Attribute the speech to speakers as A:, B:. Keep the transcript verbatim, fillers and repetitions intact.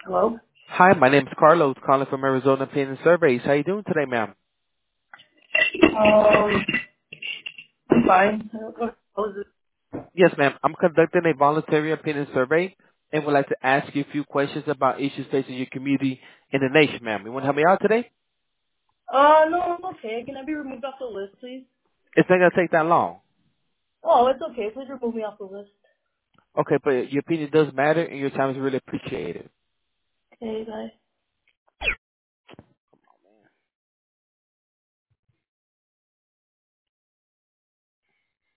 A: Hello?
B: Hi, my name is Carlos, calling from Arizona Opinion Surveys. How you doing today, ma'am?
A: Um, I'm fine. Uh, What how is it?
B: Yes, ma'am. I'm conducting a voluntary opinion survey and would like to ask you a few questions about issues facing your community and the nation, ma'am. You want to help me out today?
A: Uh, no, I'm okay. Can I be removed off the list, please?
B: It's not going to take that long.
A: Oh, it's okay. Please remove me off the list.
B: Okay, but your opinion does matter and your time is really appreciated.
A: Okay, bye.